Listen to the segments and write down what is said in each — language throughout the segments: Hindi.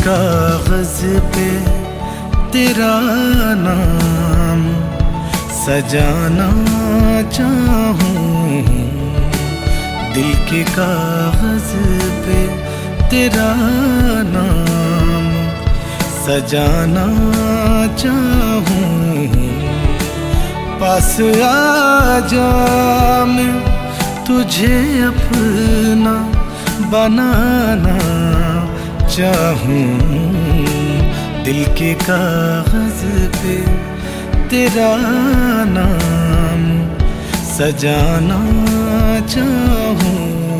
कागज पे तेरा नाम सजाना चाहूं, दिल के कागज पे तेरा नाम सजाना चाहूं। पास आजा मैं तुझे अपना बनाना चाहूं, दिल के कागज पे तेरा नाम सजाना चाहूं।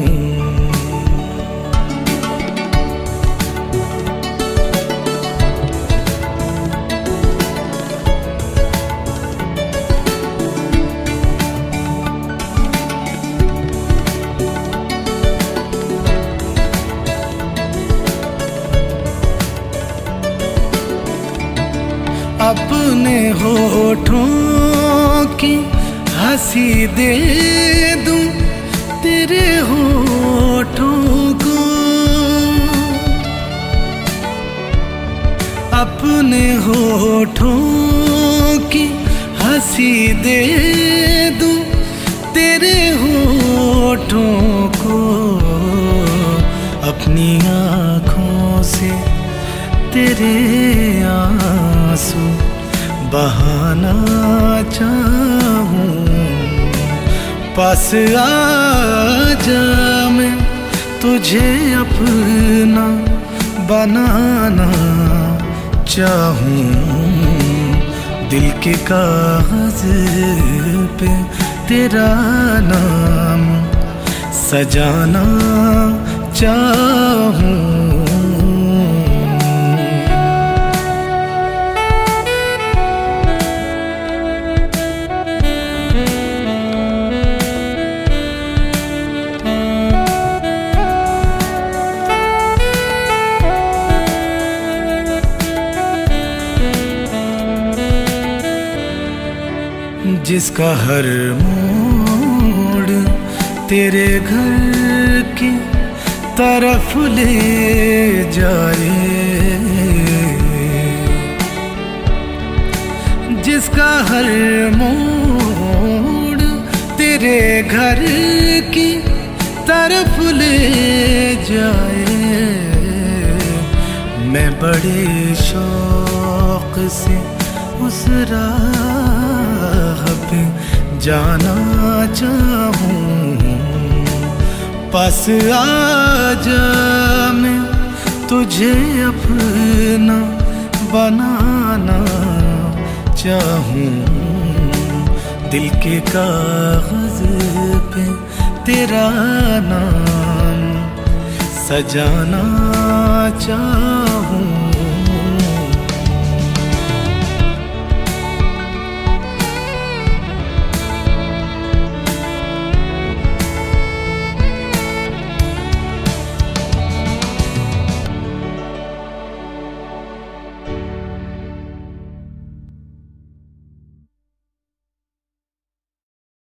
अपने होठों की हंसी दे दूं तेरे होठों को, अपने होठों की हंसी दे दूं तेरे होठों को। अपनी आँखों से तेरे आंसू बहाना चाहूं। पास आजा मैं तुझे अपना बनाना चाहूं, दिल के कागज पे तेरा नाम सजाना चाहूं। जिसका हर मोड़ तेरे घर की तरफ ले जाए, जिसका हर मोड़ तेरे घर की तरफ ले जाए। मैं बड़े शौक से उस राह पे जाना चाहूं। पास आजा मैं तुझे अपना बनाना चाहूं, दिल के कागज पे तेरा नाम सजाना चाहूं।